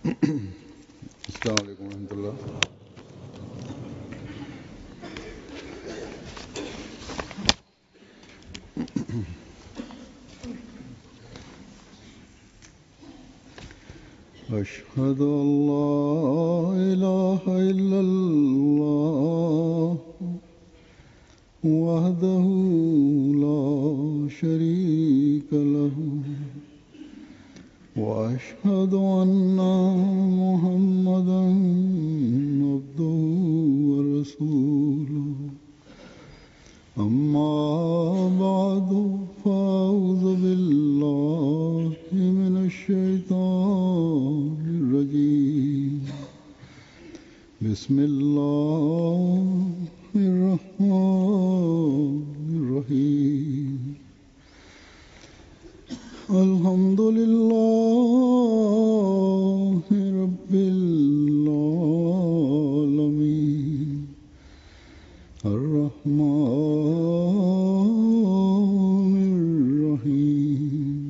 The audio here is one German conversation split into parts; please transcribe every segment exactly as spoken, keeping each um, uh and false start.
अस्सलाम वालेकुम रहमतुल्लाह। अशहदु अल्ला इलाहा इल्लल्लाह वहदहु ला शरीका लहु वअशहदु अन्ना मुहम्मदन अब्दुहु व रसूलुहु अम्मा बअदु फ़अऊज़ु बिल्लाहि मिनश शैतानिर रजीम बिस्मिल्लाहिर रहमानिर रहीम अल्हम्दुलिल्लाहि रब्बिल आलमीन अर्रहमानिर रहीम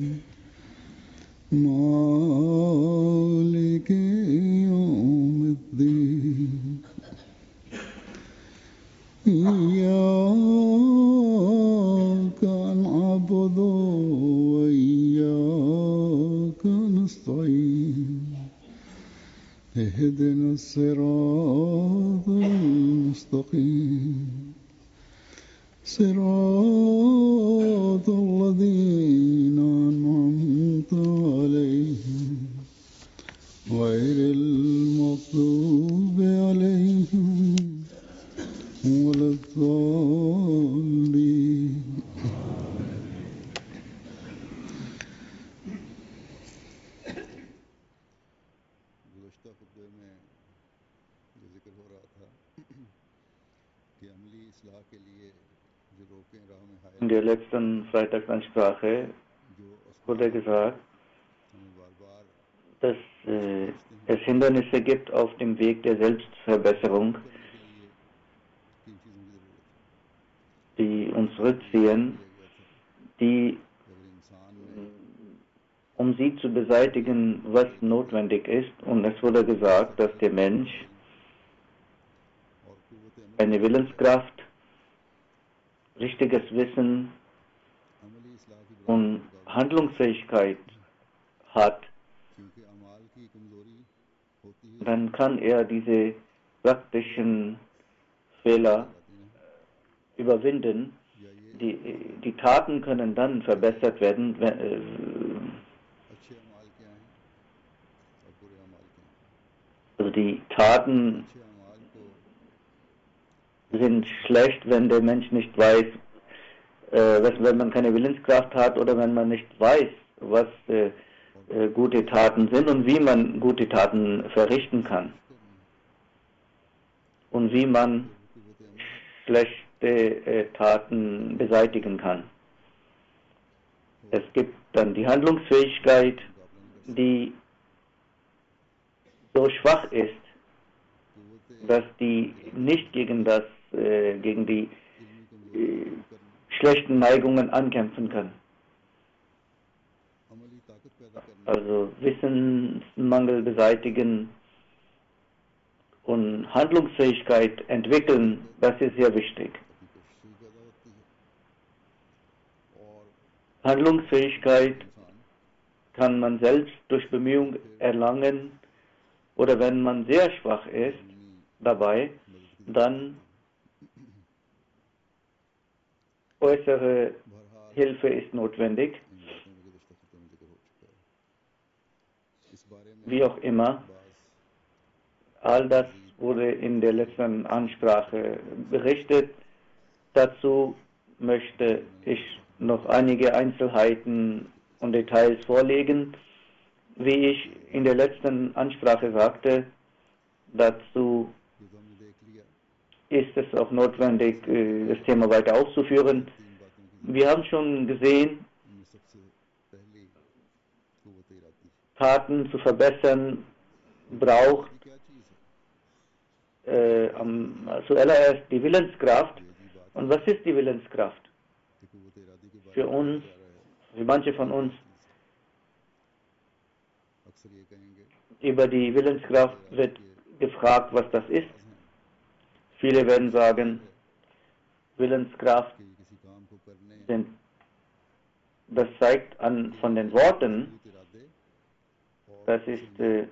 मालिकि यौमिद्दीन इय्याका नअबुदु व इय्याका नस्तईन इहदिनस सिरातल मुस्तकीम सिरातल लज़ीना अनअमत अलैहिम गैरिल मग़दूबि अलैहिम वलद्दाल्लीन। गुज़श्ता खुतबे में ये जिक्र हो रहा था कि अमली इस्लाह के लिए जो रोकें राह में हायल In der letzten Freitagsansprache जो wurde gesagt, हमें बार बार dass äh, es Hindernisse gibt auf dem Weg der Selbstverbesserung, करने के लिए तीन चीज़ों की ज़रूरत है। die uns rückziehen, किया गया था die, कि अगर इंसान में um sie zu beseitigen, was notwendig ist. Und es wurde gesagt, dass der Mensch और कुव्वत अमल eine Willenskraft, richtiges Wissen अमली इस्लाह की बुलंदी und के मुकाबले Handlungsfähigkeit hat, क्योंकि अमाल की कमजोरी होती है dann kann er diese praktischen Fehler überwinden. या ये Die, die Taten können dann verbessert werden, wenn, äh, अच्छे अमाल क्या हैं और बुरे अमाल क्या हैं। also die Taten अच्छे अमाल को sind schlecht, wenn der Mensch nicht weiß, äh, was, wenn man keine Willenskraft hat oder wenn man nicht weiß, was äh, äh, gute Taten sind und wie man gute Taten verrichten kann und wie man कुव्वत अमल है schlechte äh, Taten beseitigen kann. Es gibt dann die Handlungsfähigkeit, die so schwach ist, कुव्वत dass die nicht gegen das, äh, gegen die इल्मी कमजोरी äh, दूर करने schlechten Neigungen ankämpfen kann. अमली ताकत पैदा करने Also Wissensmangel beseitigen und Handlungsfähigkeit entwickeln, das ist sehr wichtig. अपनी कोशिश भी पैदा होती है और Handlungsfähigkeit इंसान kann man selbst durch Bemühung erlangen oder wenn man sehr schwach ist अपनी dabei, मदद की dann äußere बहरहाल Hilfe ist notwendig. इन बातों में गुज़श्ता खुतबे में जिक्र हो चुका है। इस बारे में Wie auch immer, बाज़ all das wurde in der letzten Ansprache berichtet. Dazu möchte ich noch einige Einzelheiten und Details vorlegen. Wie ich in der letzten Ansprache sagte, dazu जो तो हमने देख लिया ist es auch notwendig, das Thema weiter auszuführen. तीन बातों की Wir haben schon gesehen, इनमें सबसे पहली कुव्वत Eradi Taten zu verbessern braucht ये क्या चीज़ है। äh, am, zuallererst die Willenskraft. ये अजीब बात Und was ist die Willenskraft? कि कुव्वत इरादी के बारे Für में uns, जा रहा है। für manche von uns अक्सर ये कहेंगे Über die Willenskraft wird gefragt, was das ist. Viele werden sagen, Willenskraft, कि किसी काम को करने sind, das zeigt an von den Worten, मजबूत इरादे और das ist, äh,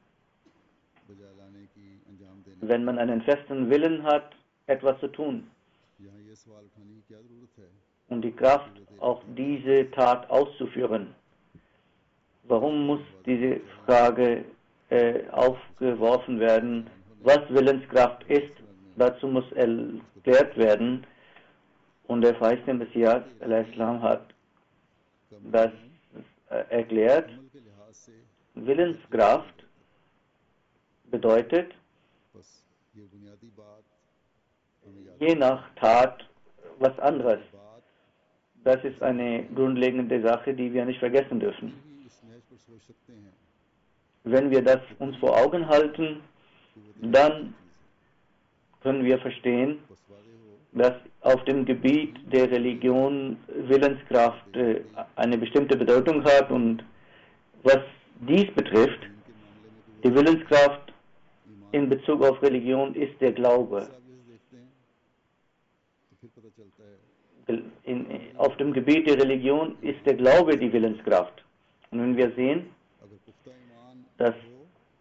बजा लाने की अंजाम देने wenn man einen festen Willen hat, etwas zu tun यहाँ ये सवाल उठाने की क्या जरूरत है und die Kraft, auch diese Tat auszuführen. Warum muss diese Frage äh, aufgeworfen werden, was Willenskraft ist? Dazu muss erklärt werden. Und der verheißene Messias al-Islam hat das äh, erklärt. अमल के लिहाज से Willenskraft bedeutet, बस ये बुनियादी बात हमें याद je nach Tat was anderes. बात Das ist eine grundlegende Sache, die wir nicht vergessen dürfen. ही इस महज पर सोच सकते हैं Wenn wir das uns vor Augen halten, dann können wir verstehen, बस वादे हो dass auf dem Gebiet der Religion Willenskraft äh, eine bestimmte Bedeutung hat und was dies betrifft, इनके मामले में कोई die Willenskraft in Bezug auf Religion ist der Glaube. आप जैसे देखते हैं तो फिर पता चलता है In, auf dem Gebiet der Religion ist der Glaube die Willenskraft. Und wenn wir sehen, अगर पुख्ता ईमान dass हो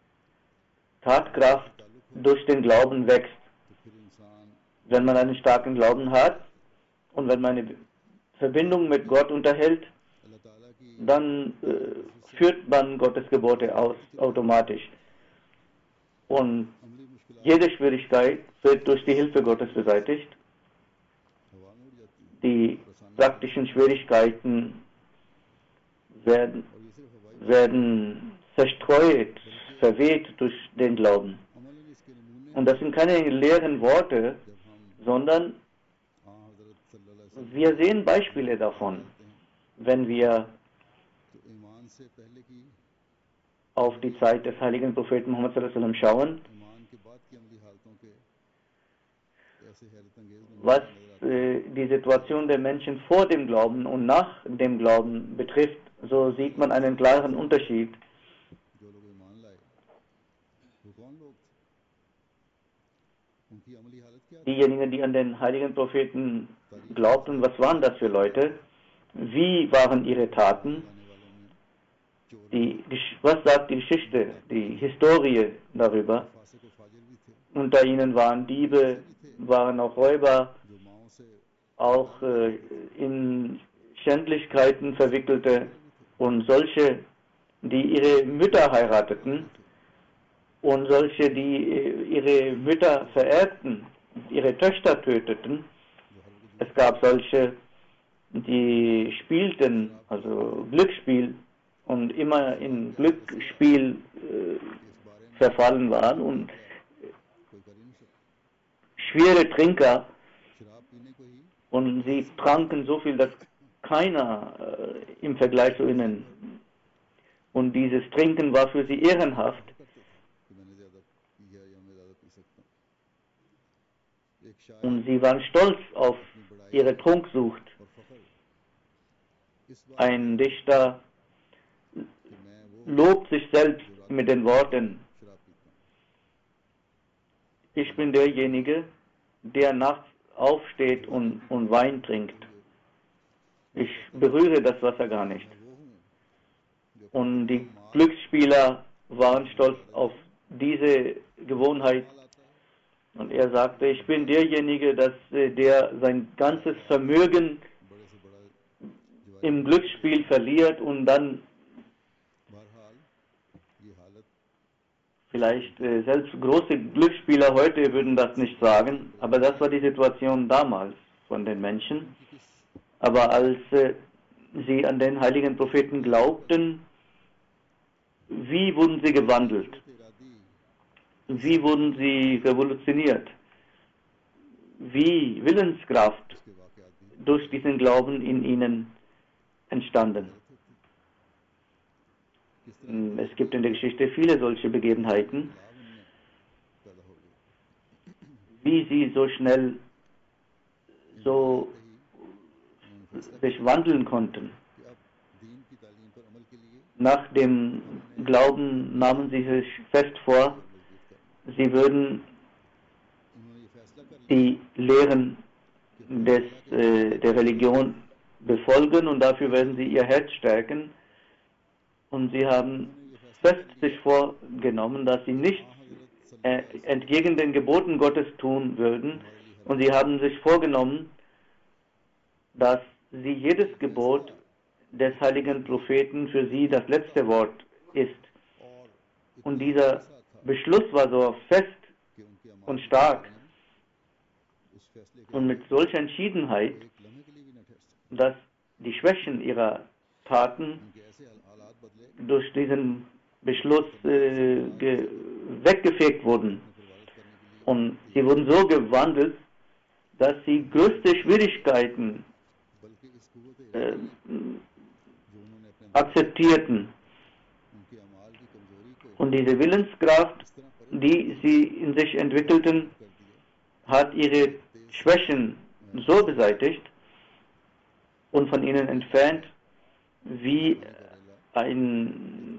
Tatkraft durch den Glauben wächst, तो फिर इंसान wenn man einen starken Glauben hat und wenn man eine Verbindung mit Gott unterhält, अल्लाह ताला की dann äh, führt man Gottes Gebote aus, automatisch. Und अमली मुश्किल jede Schwierigkeit wird durch die Hilfe Gottes beseitigt. हवा में उड़ जाती है Die praktischen Schwierigkeiten werden, और ये सिर्फ हवाई werden zerstreut, verweht durch den Glauben. अमल ही इसके नमूने Und das sind keine leeren Worte, जब हम sondern हाँ हजरत सल्लल्लाहु अलैहि वसल्लम wir sehen Beispiele davon, wenn wir तो ईमान से पहले की auf die Zeit des heiligen Propheten Muhammad sallallahu alaihi wasallam schauen, ईमान के बाद की अमली हालतों के ऐसे हैरत अंगेज was äh, die Situation der Menschen vor dem Glauben und nach dem Glauben betrifft, so sieht man einen klaren Unterschied. जो लोग ईमान लाए वो कौन लोग थे उनकी अमली हालत क्या थी Diejenigen, die an den heiligen Propheten glaubten, was waren das für Leute? Wie waren ihre Taten? आने वालों में चोर Die, Gesch- was sagt die Geschichte, die Historie darüber? फासिक और फाजिर भी थे Unter ihnen waren Diebe, waren auch Räuber, जो माओ से auch äh, in Schändlichkeiten verwickelte und solche, die ihre Mütter heirateten und solche, die äh, ihre Mütter vererbten, ihre Töchter töteten. Es gab solche, die spielten, also Glücksspiel und immer in Glücksspiel äh, verfallen waren und कोई कर ही नहीं सकता schwere Trinker शराब पीने को ही und sie tranken so viel, dass keiner äh, im Vergleich zu ihnen. Und dieses Trinken war für sie ehrenhaft. करते थे कि मैंने ज्यादा पिया या मैं ज्यादा पी सकता हूँ एक शायर Und sie waren stolz auf ihre Trunksucht. और फखर इस बात Ein Dichter कि मैं वो lobt sich selbst mit den Worten: शराब पीता हूँ Ich bin derjenige, der nachts aufsteht und, und Wein trinkt. Ich berühre das Wasser gar nicht. मैं वो हूँ जो Und die Glücksspieler waren stolz auf diese Gewohnheit. माल आता है Und er sagte, ich bin derjenige, dass, äh, der sein ganzes Vermögen बड़े से बड़ा जवाब im Glücksspiel verliert und dann बहरहाल ये हालत vielleicht äh, selbst große Glücksspieler heute würden das nicht sagen, aber das war die Situation damals von den Menschen. कि किस Aber als äh, sie an den heiligen Propheten glaubten, wie wurden sie gewandelt? Eradi Wie wurden sie revolutioniert? Wie Willenskraft के वाकयात भी durch diesen Glauben in ihnen entstanden? किस तरह Es gibt in der Geschichte viele solche Begebenheiten, लाभ उनमें पैदा हो गए wie sie so schnell so उन्होंने फैसला sich wandeln konnten. कि अब दीन की तालीम पर अमल के लिए Nach dem Glauben, nahmen sie sich fest vor, sie würden die Lehren des, äh, der Religion befolgen und dafür werden sie ihr Herz stärken. Und sie haben fest sich vorgenommen, dass sie nichts äh, entgegen den Geboten Gottes tun würden. Und sie haben sich vorgenommen, dass sie jedes Gebot des heiligen Propheten für sie das letzte Wort ist. Und dieser Beschluss war so fest und stark und mit solcher Entschiedenheit, dass die Schwächen ihrer Taten durch diesen Beschluss äh, weggefegt wurden. Und sie wurden so gewandelt, dass sie größte Schwierigkeiten äh, akzeptierten. Und diese Willenskraft, die sie in sich entwickelten, hat ihre Schwächen so beseitigt und von ihnen entfernt, wie ein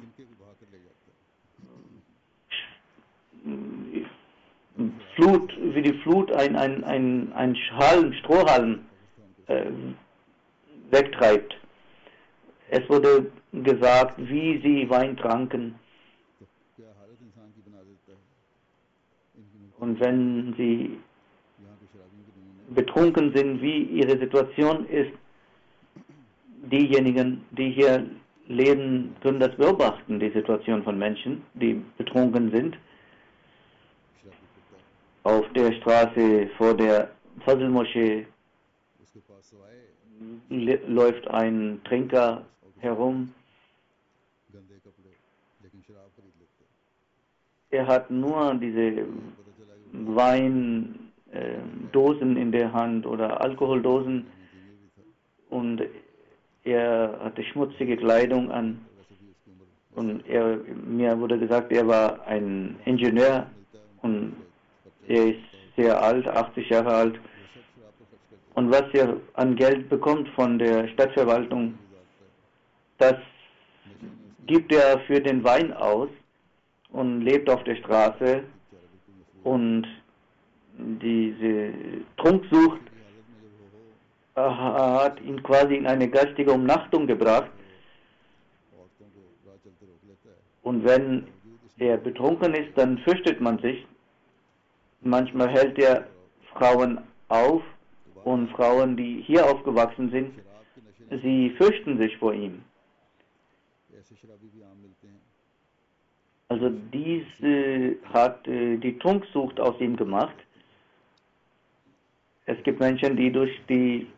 Flut, wie die Flut ein, ein, ein, ein Halm, Strohhalm äh, wegtreibt. Es wurde gesagt, wie sie Wein tranken. Und wenn sie betrunken sind, wie ihre Situation ist, diejenigen, die hier leben, können das beobachten, die Situation von Menschen, die betrunken sind. Auf der Straße vor der Fazl-Moschee läuft ein Trinker herum. Er hat nur diese Weindosen äh, in der Hand oder Alkoholdosen und er hatte schmutzige Kleidung an und er, mir wurde gesagt, er war ein Ingenieur und er ist sehr alt, achtzig Jahre alt. Und was er an Geld bekommt von der Stadtverwaltung, das gibt er für den Wein aus und lebt auf der Straße. Und diese Trunksucht hat ihn quasi in eine geistige Umnachtung gebracht. Und wenn er betrunken ist, dann fürchtet man sich. Manchmal hält er Frauen auf und Frauen, die hier aufgewachsen sind, sie fürchten sich vor ihm. Also dies äh, hat äh, die Trunksucht aus ihm gemacht. Es gibt Menschen, die durch die,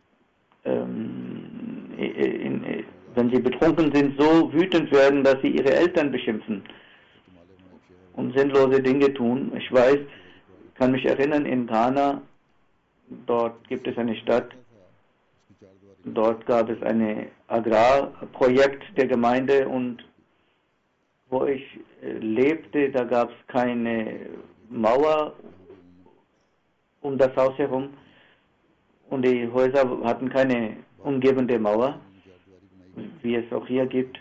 ähm, in, in, wenn sie betrunken sind, so wütend werden, dass sie ihre Eltern beschimpfen und sinnlose Dinge tun. Ich weiß, kann mich erinnern, in Ghana, dort gibt es eine Stadt, dort gab es ein Agrarprojekt der Gemeinde und wo ich lebte, da gab es keine Mauer um das Haus herum und die Häuser hatten keine umgebende Mauer, wie es auch hier gibt.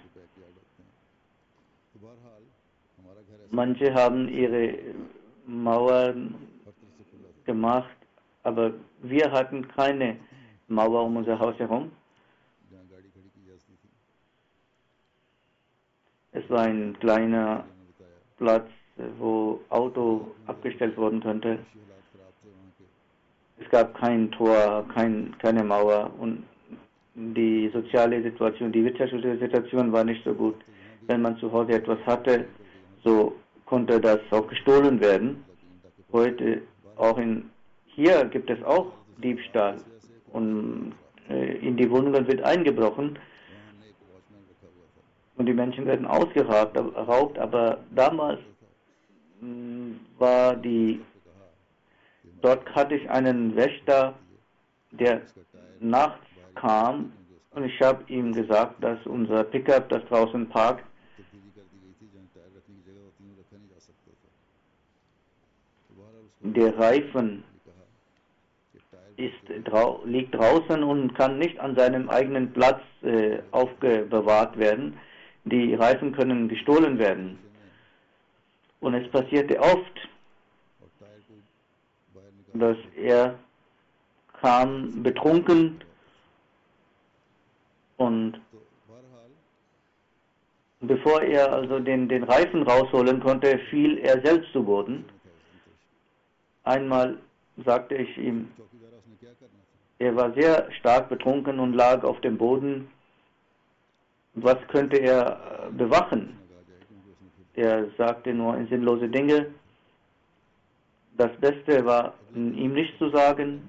Manche haben ihre Mauern gemacht, aber wir hatten keine Mauer um unser Haus herum. Es war ein kleiner Platz, wo Auto abgestellt werden könnte. Es gab kein Tor, kein, keine Mauer und die soziale Situation, die wirtschaftliche Situation war nicht so gut. Wenn man zu Hause etwas hatte, so konnte das auch gestohlen werden. Heute auch in hier gibt es auch Diebstahl und äh, in die Wohnungen wird eingebrochen und die Menschen werden ausgeraubt, raubt, aber damals mh, war die, dort hatte ich einen Wächter, der nachts kam und ich habe ihm gesagt, dass unser Pickup, das draußen parkt, der Reifen ist, liegt draußen und kann nicht an seinem eigenen Platz äh, aufbewahrt werden. die Reifen können gestohlen werden. Und es passierte oft, dass er kam betrunken und bevor er also den, den Reifen rausholen konnte, fiel er selbst zu Boden. Einmal sagte ich ihm, er war sehr stark betrunken und lag auf dem Boden. Was könnte er bewachen? Er sagte nur sinnlose Dinge. Das Beste war, ihm nichts zu sagen.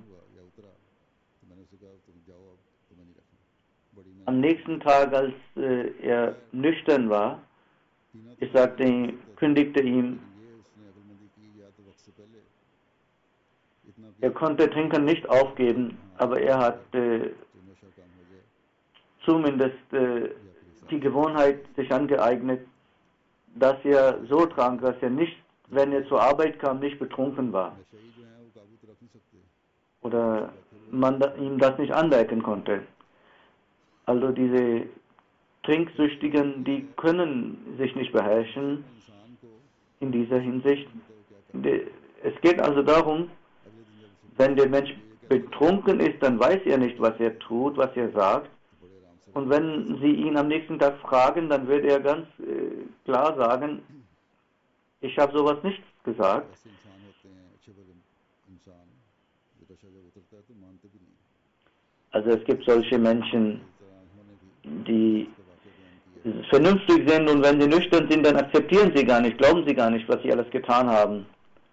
Am nächsten Tag, als äh, er nüchtern war, ich sagte, kündigte ihm, er konnte Trinken nicht aufgeben, aber er hat äh, zumindest äh, die Gewohnheit sich angeeignet, dass er so trank, dass er nicht, wenn er zur Arbeit kam, nicht betrunken war. Oder man da, ihm das nicht anmerken konnte. Also diese Trinksüchtigen, die können sich nicht beherrschen in dieser Hinsicht. Es geht also darum, wenn der Mensch betrunken ist, dann weiß er nicht, was er tut, was er sagt. Und wenn Sie ihn am nächsten Tag fragen, dann wird er ganz äh, klar sagen, ich habe sowas nicht gesagt. Also es gibt solche Menschen, die vernünftig sind und wenn sie nüchtern sind, dann akzeptieren sie gar nicht, glauben sie gar nicht, was sie alles getan haben.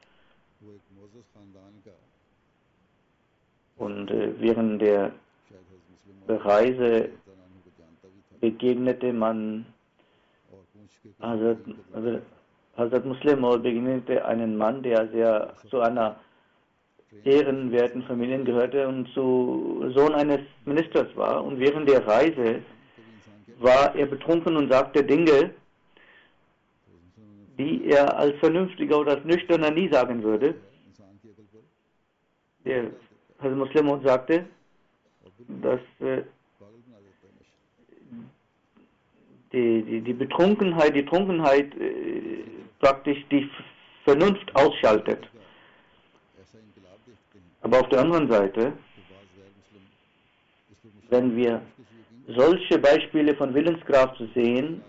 Und äh, während der Reise begegnete man Hazrat, Hazrat Muslim Maud begegnete einen Mann, der sehr zu einer ehrenwerten Familie gehörte und zu Sohn eines Ministers war. Und während der Reise war er betrunken und sagte Dinge, die er als Vernünftiger oder als Nüchterner nie sagen würde. Der Hazrat Muslim Maud sagte, dass äh, die, die, die Betrunkenheit, die Trunkenheit äh, praktisch die Vernunft ausschaltet. Aber auf der anderen Seite, wenn wir solche Beispiele von Willenskraft sehen,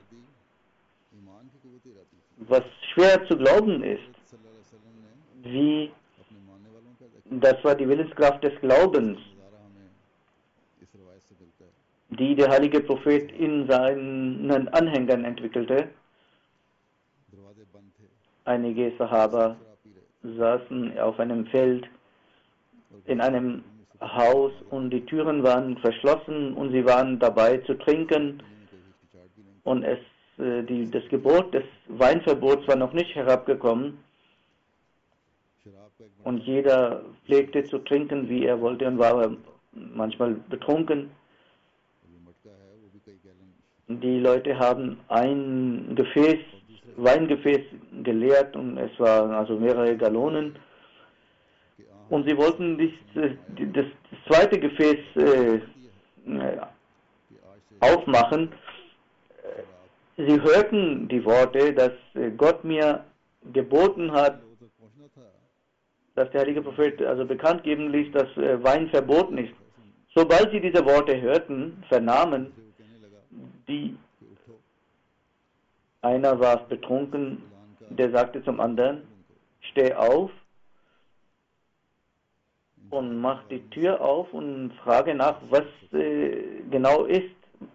was schwer zu glauben ist, wie das war die Willenskraft des Glaubens, die der heilige Prophet in seinen Anhängern entwickelte. Einige Sahaba saßen auf einem Feld in einem Haus und die Türen waren verschlossen und sie waren dabei zu trinken und es, äh, die, das Gebot des Weinverbots war noch nicht herabgekommen und jeder pflegte zu trinken, wie er wollte und war manchmal betrunken. Die Leute haben ein Gefäß, Weingefäß geleert und es waren also mehrere Gallonen. Und sie wollten das, das zweite Gefäß äh, aufmachen. Sie hörten die Worte, dass Gott mir geboten hat, dass der heilige Prophet also bekannt geben ließ, dass Wein verboten ist. Sobald sie diese Worte hörten, vernahmen, die einer war betrunken, der sagte zum anderen, steh auf und mach die Tür auf und frage nach, was äh, genau ist.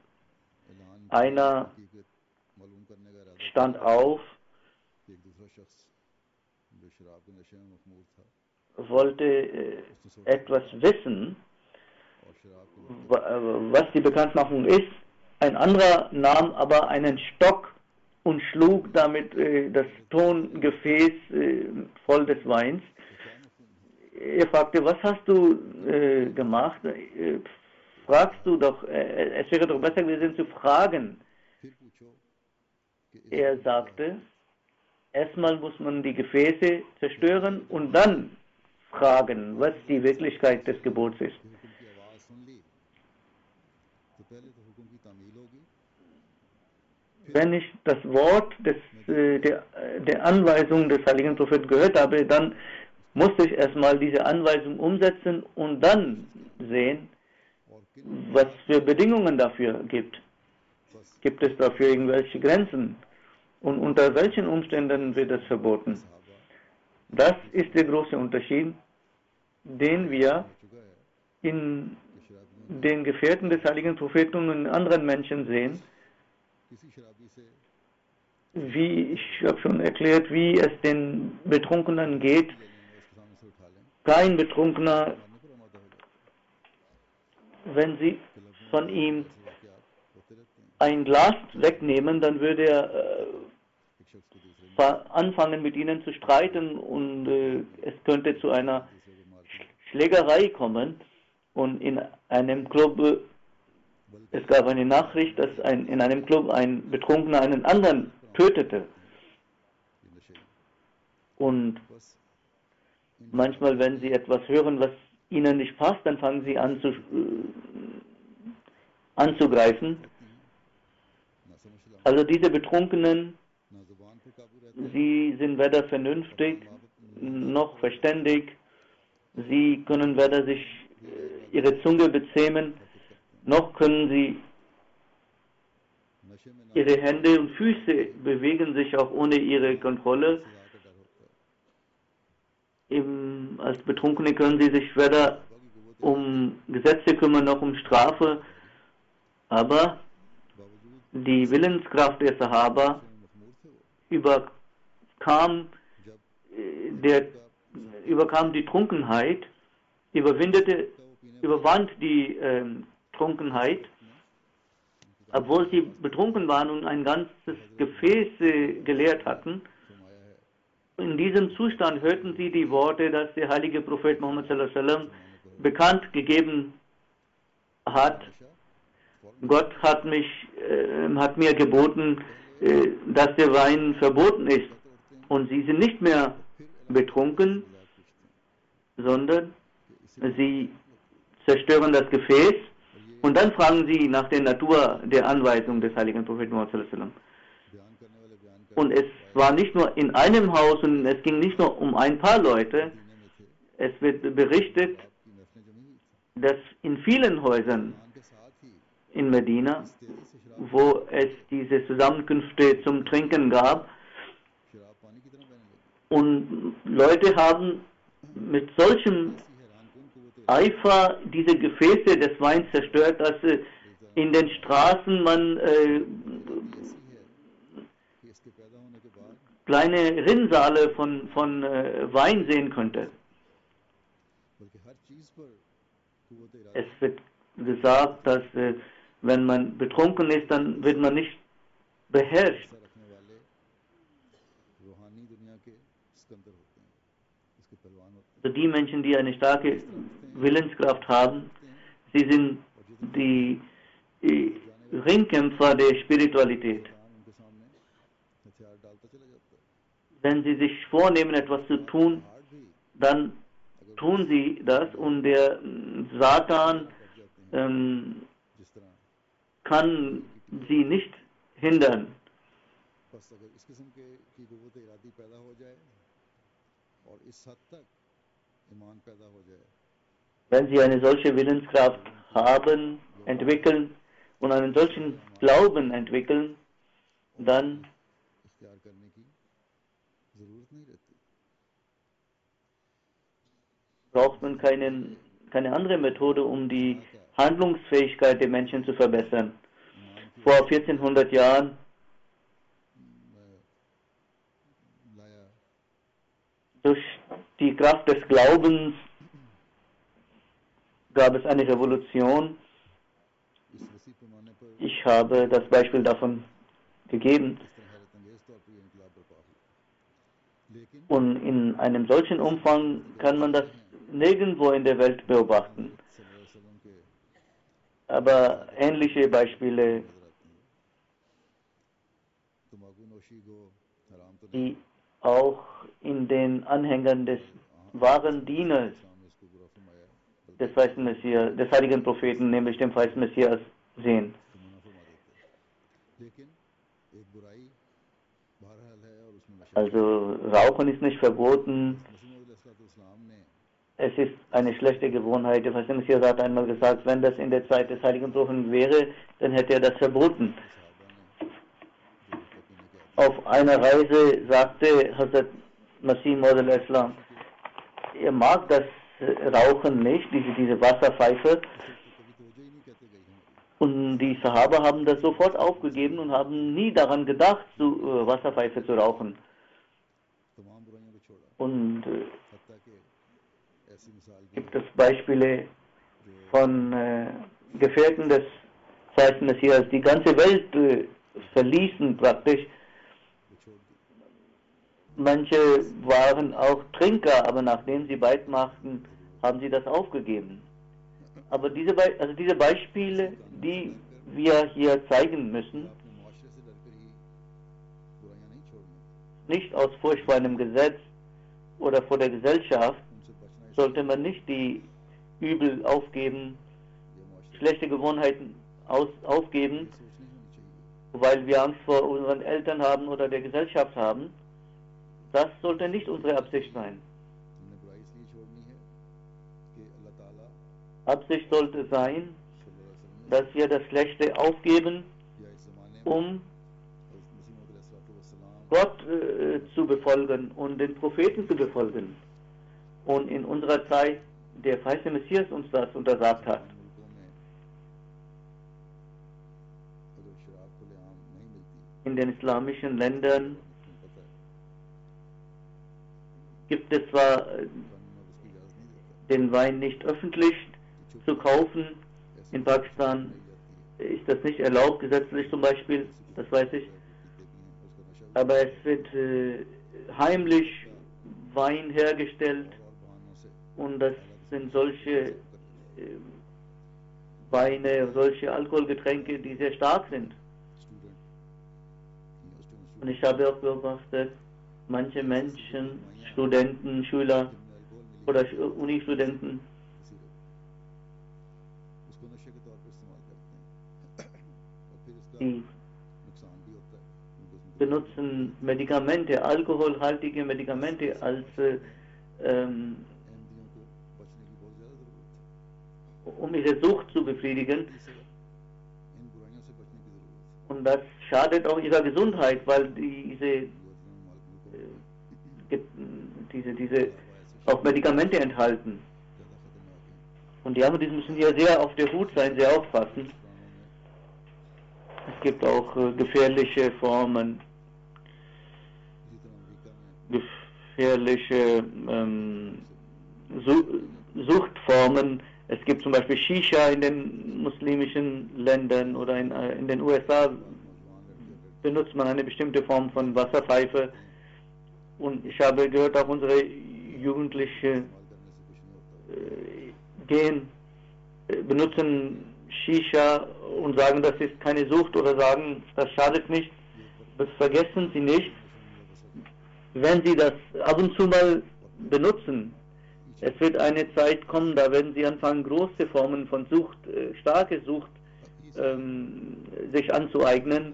Einer stand auf, wollte äh, etwas wissen, was die Bekanntmachung ist. Ein anderer nahm aber einen Stock und schlug damit äh, das Tongefäß äh, voll des Weins. Er fragte, was hast du äh, gemacht? Äh, fragst du doch, äh, es wäre doch besser gewesen zu fragen. Er sagte, erstmal muss man die Gefäße zerstören und dann fragen, was die Wirklichkeit des Gebots ist. wenn ich das Wort des, äh, der, der Anweisung des heiligen Propheten gehört habe, dann musste ich erstmal diese Anweisung umsetzen und dann sehen, was für Bedingungen dafür gibt. Gibt es dafür irgendwelche Grenzen? Und unter welchen Umständen wird es verboten? Das ist der große Unterschied, den wir in den Gefährten des heiligen Propheten und in anderen Menschen sehen. Wie ich habe schon erklärt, wie es den Betrunkenen geht. Kein Betrunkener, wenn sie von ihm ein Glas wegnehmen, dann würde er äh, anfangen mit ihnen zu streiten und äh, es könnte zu einer Schlägerei kommen. Und in einem Club, äh, es gab eine Nachricht, dass ein, in einem Club ein Betrunkener einen anderen tötete. Und manchmal, wenn sie etwas hören, was ihnen nicht passt, dann fangen sie an zu, äh, anzugreifen. Also diese Betrunkenen, sie sind weder vernünftig noch verständig. Sie können weder sich äh, ihre Zunge bezähmen, noch können sie ihre Hände und Füße bewegen sich auch ohne ihre Kontrolle. Im, als Betrunkene können sie sich weder um Gesetze kümmern noch um Strafe, aber die Willenskraft der Sahaba überkam, der, überkam die Trunkenheit, überwindete, überwand die äh, Trunkenheit, obwohl sie betrunken waren und ein ganzes Gefäß äh, geleert hatten. In diesem Zustand hörten sie die Worte, dass der heilige Prophet Muhammad sallallahu alaihi wasallam bekannt gegeben hat. Gott hat mich, äh, hat mir geboten, äh, dass der Wein verboten ist. Und sie sind nicht mehr betrunken, sondern sie zerstören das Gefäß. Und dann fragen sie nach der Natur der Anweisung des heiligen Propheten Muhammad sallallahu alaihi wasallam. Und es war nicht nur in einem Haus und es ging nicht nur um ein paar Leute. Es wird berichtet, dass in vielen Häusern in Medina, wo es diese Zusammenkünfte zum Trinken gab, und Leute haben mit solchem Eifer diese Gefäße des Weins zerstört, dass in den Straßen man äh, kleine Rinnsale von, von äh, Wein sehen könnte. Es wird gesagt, dass äh, wenn man betrunken ist, dann wird man nicht beherrscht. Also die Menschen, die eine starke Willenskraft haben, sie sind die, die Ringkämpfer der Spiritualität. Wenn sie sich vornehmen, etwas zu tun, dann tun sie das und der Satan ähm, kann sie nicht hindern. Wenn sie eine solche Willenskraft haben, entwickeln und einen solchen Glauben entwickeln, dann braucht man keinen, keine andere Methode, um die Handlungsfähigkeit der Menschen zu verbessern. Vor vierzehnhundert Jahren durch die Kraft des Glaubens gab es eine Revolution. Ich habe das Beispiel davon gegeben. Und in einem solchen Umfang kann man das nirgendwo in der Welt beobachten. Aber ähnliche Beispiele, die auch in den Anhängern des wahren Dieners des weißen Messias, des heiligen Propheten, nämlich dem weißen Messias, sehen. एक बुराई बहरहाल है और उसमें मशक्क़त Also Rauchen ist nicht verboten, मसीह मौद अलैहिस्सलाम ने es ist eine schlechte Gewohnheit. Der Prophet Messias hat einmal gesagt, wenn das in der Zeit des heiligen Propheten wäre, dann hätte er das verboten. सहाबा ने जो गुटखा पीने के आदी Auf einer Reise sagte Hazrat Masih Maud al-Islam, er mag das Rauchen nicht, diese, diese Wasserpfeife. तो कभी तवज्जो ही नहीं कहते गई हमारी Und die Sahaba haben das sofort aufgegeben und haben nie daran gedacht, zu, äh, Wasserpfeife zu rauchen. तमाम बुराइयों को छोड़ा Und äh, हत्ता कि ऐसी मिसाल दी gibt es Beispiele von äh, Gefährten des zweiten Messias, die ganze Welt äh, verließen praktisch. वो छोड़ दी Manche waren auch Trinker, aber nachdem sie Beit machten, haben sie das aufgegeben. Aber diese, Be also diese Beispiele, die wir hier zeigen müssen, अपने मुआशरे से डरकर ही बुराइयां नहीं छोड़नी nicht aus Furcht vor einem Gesetz oder vor der Gesellschaft, उनसे बचना इस sollte man nicht die Übel aufgeben, ये मुआशरे schlechte Gewohnheiten aus, aufgeben, सोच नहीं होनी चाहिए weil wir Angst vor unseren Eltern haben oder der Gesellschaft haben. Das sollte nicht unsere Absicht sein. हमने बुराई इसलिए छोड़नी है कि अल्लाह ताला Absicht sollte sein, सल्लल्लाहु अलैहि वसल्लम ने dass wir das Schlechte aufgeben, या इस ज़माने में um हज़रत मसीह मौद अलैहिस्सलाम Gott äh, zu befolgen und den Propheten zu befolgen. Und in unserer Zeit der verheißene Messias uns das untersagt hat. मुल्कों में अगर शराब खुलेआम नहीं मिलती In den islamischen Ländern तुम्हें पता है gibt es zwar äh, कानून अब इसकी इजाज़त नहीं देता den Wein nicht öffentlich zu kaufen. In Pakistan नहीं जाती है ist das nicht erlaubt, gesetzlich zum Beispiel, das weiß ich. पीते भी हैं उसका नशा भी Aber es wird äh, heimlich Wein hergestellt और बहानों से und das sind solche äh, Weine, solche Alkoholgetränke, die sehr stark sind. Student university Und ich habe auch beobachtet, manche Menschen, Studenten, Schüler में अल्कोहल मिली oder Sch- Uni-Studenten, किसी को उसको नशे के तौर पर इस्तेमाल करते हैं और फिर इसका die नुकसान भी होता है उनको उसमें benutzen Medikamente, alkoholhaltige Medikamente als äh, ähm, अहमदियों को बचने की बहुत ज़्यादा ज़रूरत है um ihre Sucht zu befriedigen. इससे इन बुराइयों से बचने की ज़रूरत है Und das schadet auch ihrer Gesundheit, weil diese, युवतियों मालकों äh, को ge- diese, diese ऐसे auch Medikamente enthalten. ज़्यादा खतरनाक हैं Und die Ahmadis müssen hier sehr auf der Hut sein, sehr aufpassen. पुराणों में Es gibt auch äh, gefährliche Formen, इसी तरह अमेरिका में gefährliche ähm, Su- Suchtformen. Es gibt zum Beispiel Shisha in den muslimischen Ländern oder in, äh, in den U S A नौजवान लड़के benutzt man eine bestimmte Form von Wasserpfeife. Und ich habe gehört, auch unsere Jugendliche इस्तेमाल करने से कुछ नहीं होता äh, gehen, äh, benutzen Shisha und sagen, das ist keine Sucht oder sagen, das schadet nicht. Das vergessen Sie nicht, wenn Sie das ab und zu mal benutzen. Es wird eine Zeit kommen, da werden Sie anfangen, große Formen von Sucht, äh, starke Sucht ähm, sich anzueignen.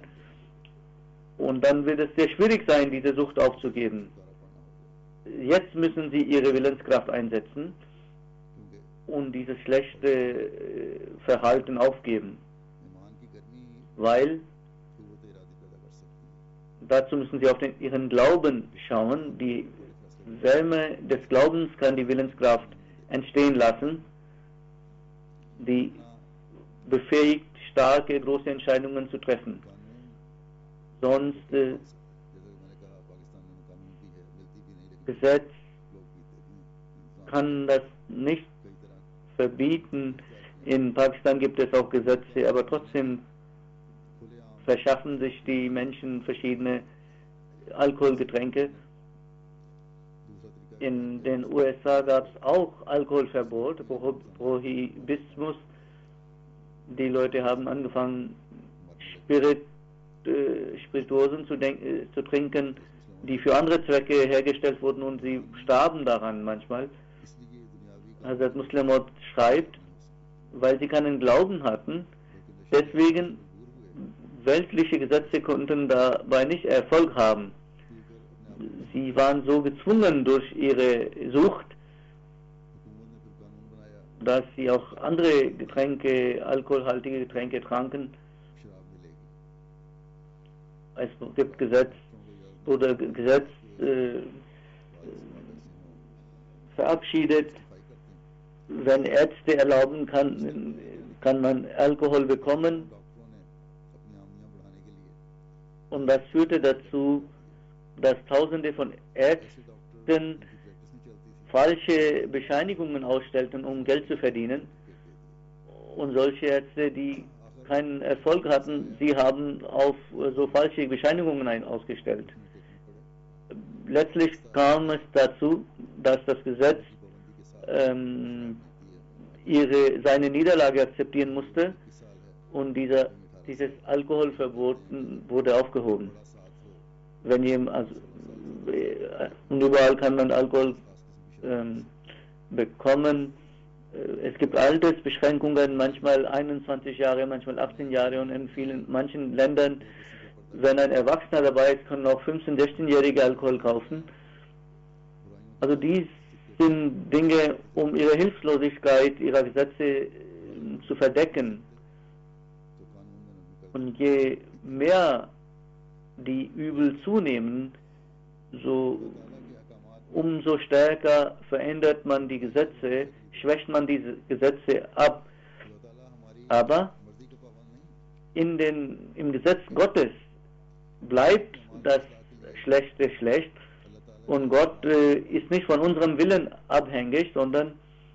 Und dann wird es sehr schwierig sein, diese Sucht aufzugeben. Jetzt müssen Sie Ihre Willenskraft einsetzen क्योंकि und dieses schlechte äh, Verhalten aufgeben. ईमान की गर्मी Weil कुव्वत इरादी पैदा कर सकती है dazu müssen Sie auf den, Ihren Glauben schauen. Die Wärme des Glaubens kann die Willenskraft entstehen lassen, die befähigt, starke, große Entscheidungen zu treffen. कानून Sonst äh, जैसे कि मैंने कहा पाकिस्तान में कानून भी है मिलती भी नहीं लेकिन Gesetz लोग पीते भी हैं kann das nicht कई तरह verbieten. In Pakistan gibt es auch Gesetze, aber trotzdem खुलेआम verschaffen sich die Menschen verschiedene Alkoholgetränke. दूसरा तरीका In den U S A gab es auch Alkoholverbot, Pro Prohibismus. Die Leute haben angefangen, Spirit, äh, Spirituosen zu, äh, zu trinken, die für andere Zwecke hergestellt wurden und sie starben daran manchmal. इसलिए दुनियावी Hazrat Muslim Maud schreibt, weil sie keinen Glauben hatten, deswegen weltliche Gesetze konnten dabei nicht Erfolg haben. Sie waren so gezwungen durch ihre Sucht, dass sie auch andere Getränke, alkoholhaltige Getränke tranken. Es gibt Gesetz oder Gesetz äh, verabschiedet, wenn Ärzte erlauben, kann, kann man Alkohol bekommen. Und das führte dazu, dass Tausende von Ärzten falsche Bescheinigungen ausstellten, um Geld zu verdienen. Und solche Ärzte, die keinen Erfolg hatten, sie haben auf so falsche Bescheinigungen ausgestellt. Letztlich kam es dazu, dass das Gesetz ähm, ihre, seine Niederlage akzeptieren musste und dieser, dieses Alkoholverbot wurde aufgehoben. Wenn jemand, also, und überall kann man Alkohol ähm, bekommen. Es gibt Altersbeschränkungen, manchmal einundzwanzig Jahre, manchmal achtzehn Jahre, und in vielen, manchen Ländern, wenn ein Erwachsener dabei ist, können auch fünfzehn-, sechzehnjährige Alkohol kaufen. Also dies sind Dinge, um ihre Hilflosigkeit ihrer Gesetze äh, zu verdecken. Und je mehr die Übel zunehmen, so umso stärker verändert man die Gesetze, schwächt man diese Gesetze ab. Aber in den, im Gesetz Gottes bleibt das Schlechte schlecht, und Gott äh, ist nicht von unserem Willen abhängig, sondern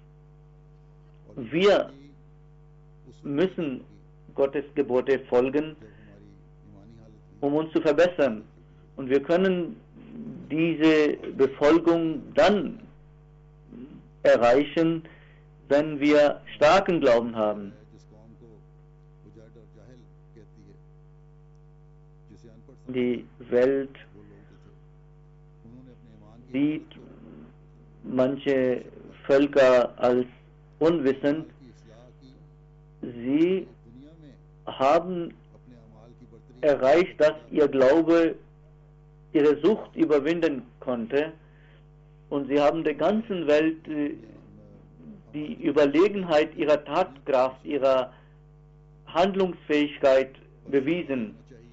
wir müssen Gottes Gebote folgen, um uns zu verbessern. Und wir können diese Befolgung dann erreichen, wenn wir starken Glauben haben. Die Welt sieht manche Völker als unwissend. Sie haben erreicht, dass ihr Glaube ihre Sucht überwinden konnte, und sie haben der ganzen Welt die Überlegenheit ihrer Tatkraft, ihrer Handlungsfähigkeit bewiesen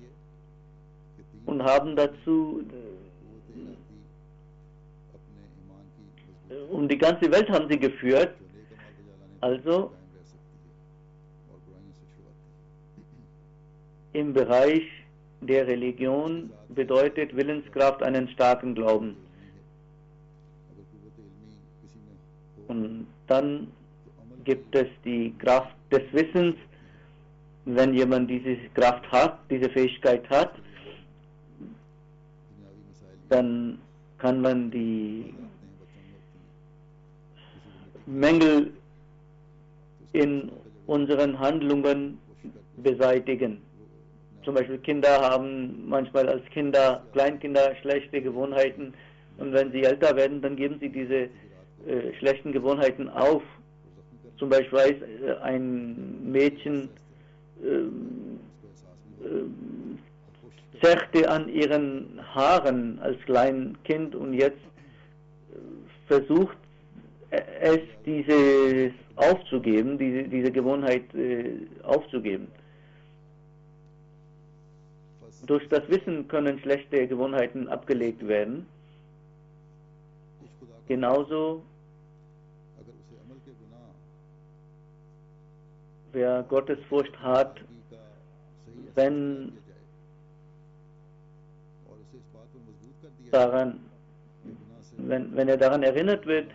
und haben dazu, um die ganze Welt haben sie geführt. Also im Bereich der Religion bedeutet Willenskraft einen starken Glauben. Und dann gibt es die Kraft des Wissens. Wenn jemand diese Kraft hat, diese Fähigkeit hat, dann kann man die Mängel in unseren Handlungen beseitigen. Zum Beispiel Kinder haben manchmal als Kinder, Kleinkinder, schlechte Gewohnheiten, und wenn sie älter werden, dann geben sie diese äh, schlechten Gewohnheiten auf. Zum Beispiel weiß äh, ein Mädchen äh, äh, zerrte an ihren Haaren als Kleinkind, und jetzt äh, versucht es, dieses aufzugeben, diese, diese Gewohnheit äh, aufzugeben. Durch das Wissen können schlechte Gewohnheiten abgelegt werden. Genauso, wer Gottesfurcht hat, wenn daran, wenn, wenn er daran erinnert wird,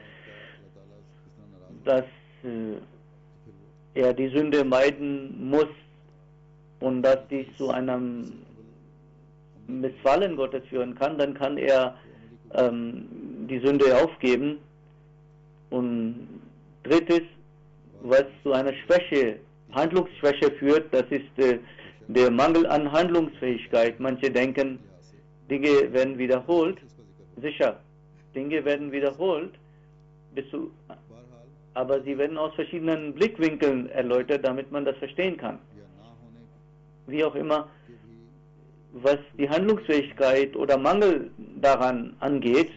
dass äh, er die Sünde meiden muss und dass dies zu einem Missfallen Gottes führen kann, dann kann er ähm, die Sünde aufgeben. Und drittens, was zu einer Schwäche, Handlungsschwäche führt, das ist äh, der Mangel an Handlungsfähigkeit. Manche denken, Dinge werden wiederholt, sicher, Dinge werden wiederholt, bis zu, aber sie werden aus verschiedenen Blickwinkeln erläutert, damit man das verstehen kann. wie auch immer, was die Handlungsfähigkeit oder Mangel daran angeht,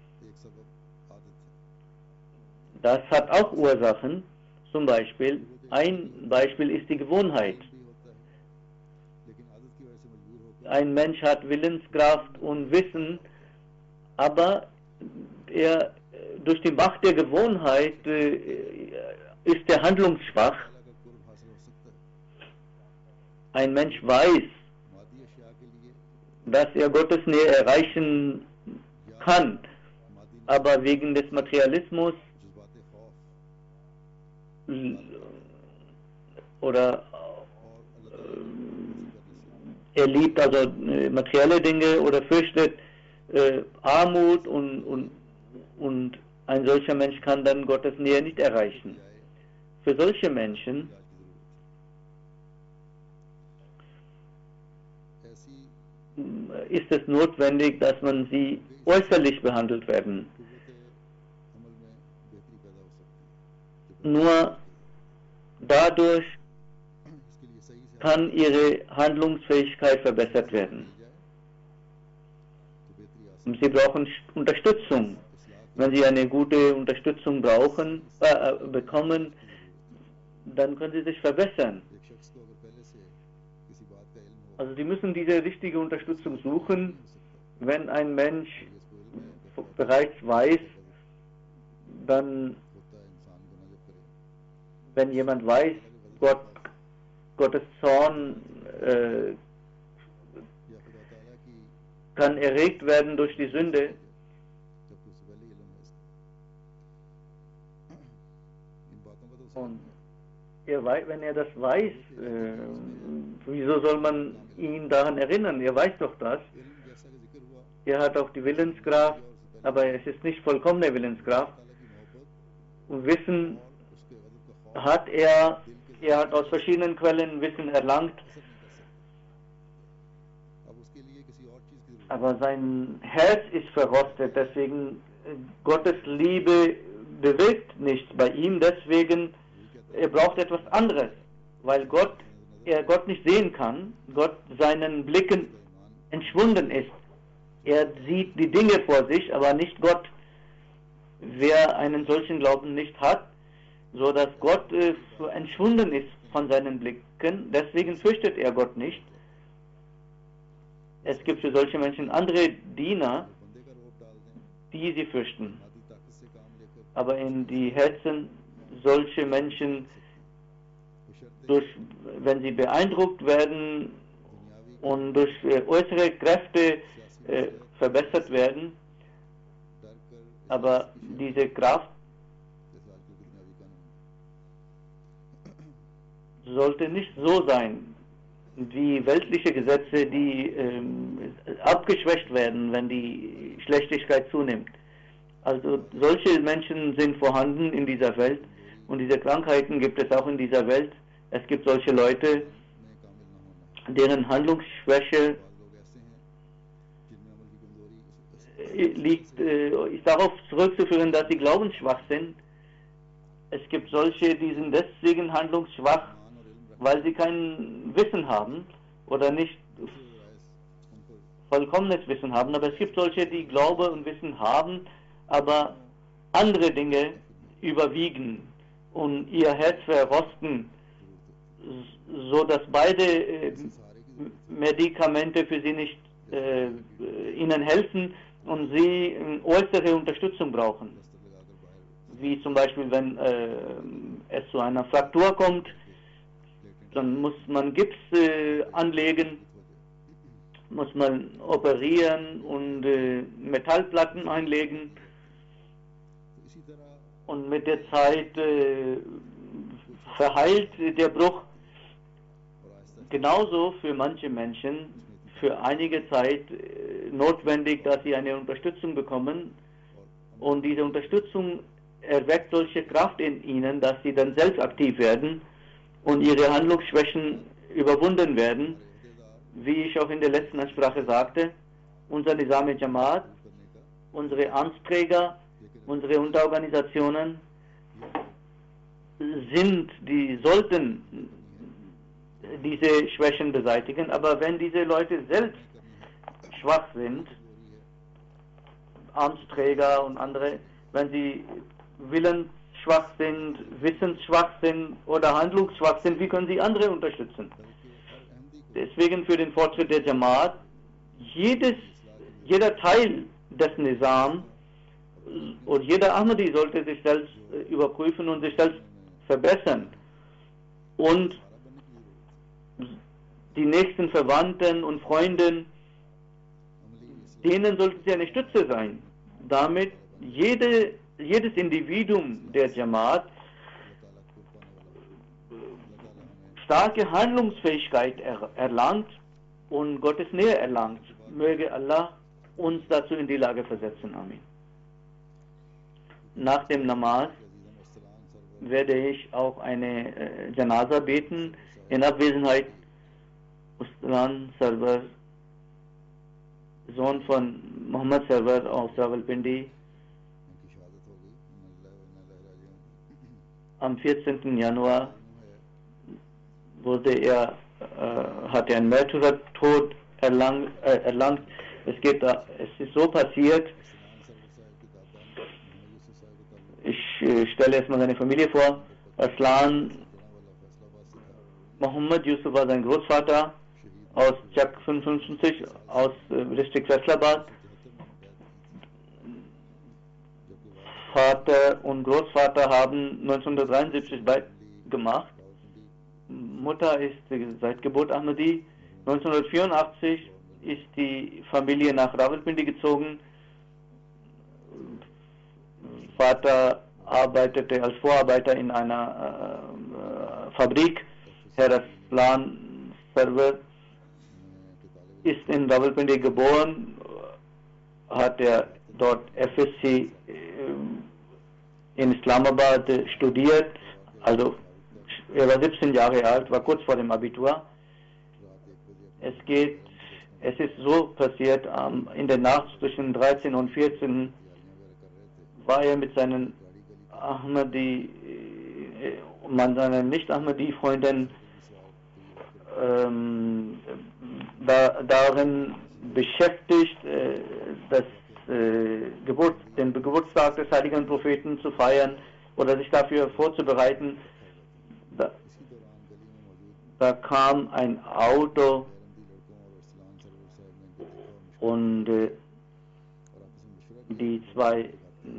das hat auch Ursachen. Zum Beispiel, ein Beispiel ist die Gewohnheit. Ein Mensch hat Willenskraft und Wissen, aber er, durch die Macht der Gewohnheit äh, ist er handlungsschwach. Ein Mensch weiß, dass er Gottes Nähe erreichen kann, aber wegen des Materialismus oder äh, er liebt also äh, materielle Dinge oder fürchtet äh, Armut und, und, und ein solcher Mensch kann dann Gottes Nähe nicht erreichen. Für solche Menschen ist es notwendig, dass man sie äußerlich behandelt werden. Nur dadurch kann ihre Handlungsfähigkeit verbessert werden. Sie brauchen Unterstützung. Wenn sie eine gute Unterstützung brauchen, äh, bekommen, dann können sie sich verbessern. Also sie müssen diese richtige Unterstützung suchen. Wenn ein Mensch bereits weiß, dann, wenn jemand weiß, Gott, Gottes Zorn äh, kann erregt werden durch die Sünde, und er, wenn er das weiß, äh, wieso soll man ihn daran erinnern? Er weiß doch das. Er hat auch die Willenskraft, aber es ist nicht vollkommene Willenskraft. Und Wissen hat er, er hat aus verschiedenen Quellen Wissen erlangt, aber sein Herz ist verrostet, deswegen Gottes Liebe bewirkt nichts bei ihm, deswegen er braucht etwas anderes, weil Gott, er Gott nicht sehen kann, Gott seinen Blicken entschwunden ist. Er sieht die Dinge vor sich, aber nicht Gott. Wer einen solchen Glauben nicht hat, so dass Gott äh, entschwunden ist von seinen Blicken, deswegen fürchtet er Gott nicht. Es gibt für solche Menschen andere Diener, die sie fürchten. Aber in die Herzen solche Menschen, durch, wenn sie beeindruckt werden und durch äh, äußere Kräfte äh, verbessert werden, aber diese Kraft sollte nicht so sein wie weltliche Gesetze, die ähm, abgeschwächt werden, wenn die Schlechtigkeit zunimmt. Also solche Menschen sind vorhanden in dieser Welt und diese Krankheiten gibt es auch in dieser Welt. Es gibt solche Leute, deren Handlungsschwäche liegt, äh, ist darauf zurückzuführen, dass sie glaubensschwach sind. Es gibt solche, die sind deswegen handlungsschwach, weil sie kein Wissen haben oder nicht vollkommenes Wissen haben. Aber es gibt solche, die Glaube und Wissen haben, aber andere Dinge überwiegen und ihr Herz verrosten, so dass beide äh, Medikamente für sie nicht äh, ihnen helfen und sie äh, äußere Unterstützung brauchen. Wie zum Beispiel, wenn äh, es zu einer Fraktur kommt, dann muss man Gips äh, anlegen, muss man operieren und äh, Metallplatten einlegen. Und mit der Zeit äh, verheilt der Bruch. Genauso für manche Menschen für einige Zeit äh, notwendig, dass sie eine Unterstützung bekommen. Und diese Unterstützung erweckt solche Kraft in ihnen, dass sie dann selbst aktiv werden und ihre Handlungsschwächen überwunden werden. Wie ich auch in der letzten Ansprache sagte, unser Nizam-e Jamaat, unsere Amtsträger, unsere Unterorganisationen sind, die sollten diese Schwächen beseitigen, aber wenn diese Leute selbst schwach sind, Amtsträger und andere, wenn sie willensschwach sind, wissensschwach sind oder handlungsschwach sind, wie können sie andere unterstützen? Deswegen für den Fortschritt der Jamaat, jedes, jeder Teil des Nizam und jeder Ahmadi sollte sich selbst überprüfen und sich selbst verbessern und die nächsten Verwandten und Freunden, denen sollten sie eine Stütze sein, damit jede, jedes Individuum der Jamaat starke Handlungsfähigkeit er, erlangt und Gottes Nähe erlangt. Möge Allah uns dazu in die Lage versetzen. Amen. Nach dem Namaz werde ich auch eine äh, Janaza beten in Abwesenheit Ustalan Sarwar, Sohn von Muhammad Sarwar aus Rawalpindi. Am vierzehnten Januar wurde er, äh, hat er einen Märtyrertod erlang, äh, erlangt. Es geht da, es ist so passiert. Ich äh, stelle erstmal seine Familie vor. Aslan Muhammad Yusuf war sein Großvater aus Chak fünfundfünfzig, aus äh, Distrikt Faisalabad. Vater und Großvater haben neunzehnhundertdreiundsiebzig gemacht. Mutter ist seit Geburt Ahmadi. neunzehnhundertvierundachtzig ist die Familie nach Rawalpindi gezogen. Vater arbeitete als Vorarbeiter in einer äh, Fabrik. Herr Aslan Sarwar ist in Rawalpindi geboren, hat er dort F S C in Islamabad studiert, also er war siebzehn Jahre alt, war kurz vor dem Abitur. Es geht, es ist so passiert, um, in der Nacht zwischen dreizehn und vierzehn war er mit seinen Ahmadi, äh, seinen Nicht-Ahmadi-Freunden ähm, da, darin beschäftigt, äh, das äh, Geburt, den Geburtstag des heiligen Propheten zu feiern oder sich dafür vorzubereiten. Da, da kam ein Auto und äh, die zwei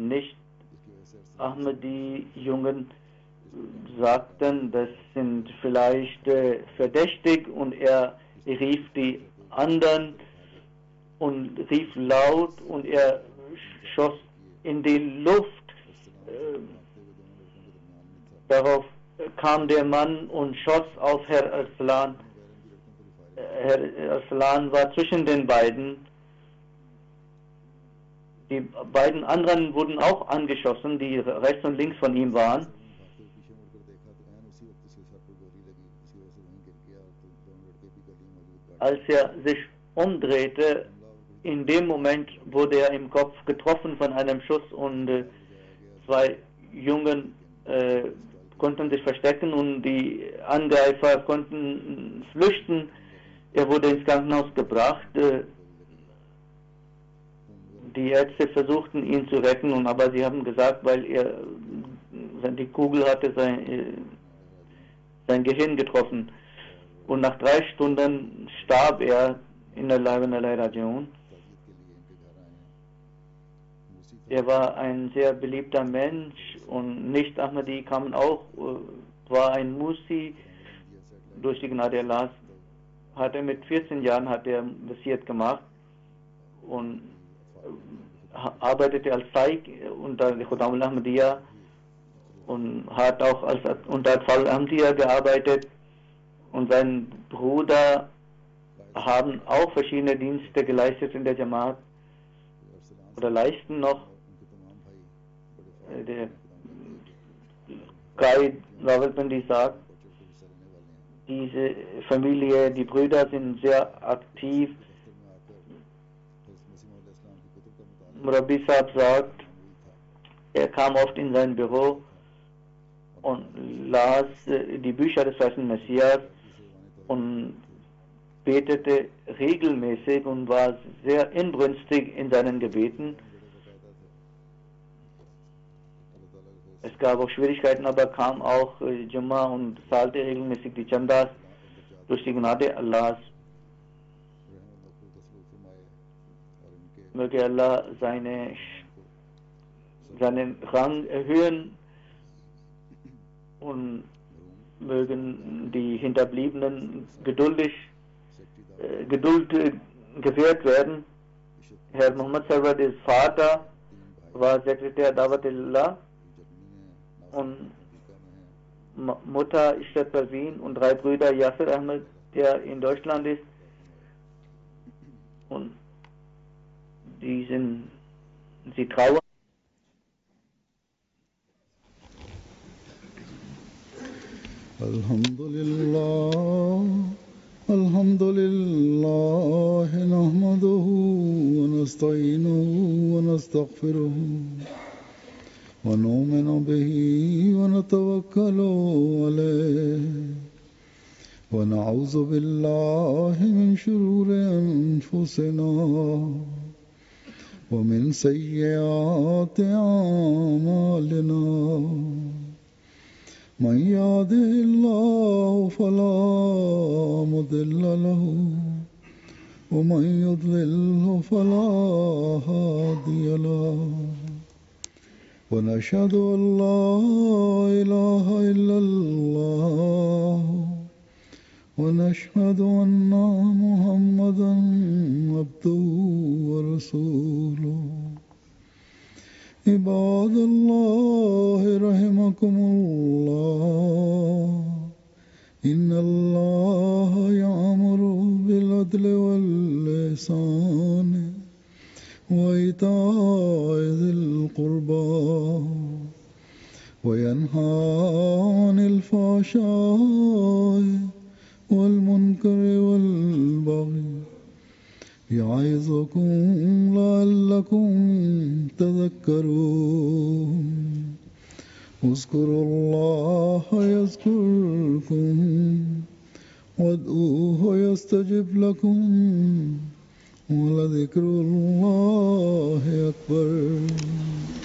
Nicht-Ahmadi-Jungen sagten, das sind vielleicht äh, verdächtig, und er rief die anderen und rief laut und er schoss in die Luft. Äh, darauf kam der Mann und schoss auf Herr Aslan. Herr Aslan war zwischen den beiden. Die beiden anderen wurden auch angeschossen, die rechts und links von ihm waren. Als er sich umdrehte, in dem Moment wurde er im Kopf getroffen von einem Schuss und äh, zwei Jungen äh, konnten sich verstecken und die Angreifer konnten flüchten. Er wurde ins Krankenhaus gebracht. Äh, die Ärzte versuchten ihn zu retten, und aber sie haben gesagt, weil er die Kugel hatte sein, äh, sein Gehirn getroffen. Und nach drei Stunden starb er in der Leib-in-der-Rajion. Er war ein sehr beliebter Mensch, und Nicht-Ahmadi kamen auch, war ein Musi. Durch die Gnade Allahs hat er mit vierzehn Jahren hat er Wasiat gemacht und arbeitete als Saik unter Khudam al-Ahmadiyya und hat auch als unter Atfal al-Ahmadiyya gearbeitet, und sein Bruder haben auch verschiedene Dienste geleistet in der Jamaat oder leisten noch. Der Qaid Rawalpindi sagt, diese Familie, die Brüder sind sehr aktiv. Murabbi Sahib sagt, er kam oft in sein Büro und las die Bücher des Weißen Messias und betete regelmäßig und war sehr inbrünstig in seinen Gebeten. Es gab auch Schwierigkeiten, aber kam auch äh, Jumma und zahlte regelmäßig die Chandas durch die Gnade Allahs. Möge Allah seine, seinen Rang erhöhen und mögen die Hinterbliebenen geduldig, äh, Geduld äh, gewährt werden. Herr Muhammad Sarwadis Vater war Sekretär Dawat-e-Allah und Mutter Ishrat Parveen und drei Brüder Yasir Ahmed, der in Deutschland ist, und die sind, sie trauern. Alhamdulillah, Alhamdulillah, nahmaduhu wa nasta'inuhu wa nastaghfiruhu wa nu'minu bihi wa natawakkalu alayhi wa na'udhu billahi min shururi anfusina wa min sayyiati a'malina. من يهده الله فلا مضل له ومن يضلل فلا هادي له ونشهد أن لا إله إلا الله ونشهد أن محمدا عبده ورسوله. عباد الله رحمكم الله إن الله يأمر بالعدل والإحسان وإيتاء ذي القربى وينهى عن الفحشاء والمنكر والبغي يعظكم لعلكم تذكرون. اذكروا الله يذكركم وادعوه يستجب لكم ولذكر الله أكبر.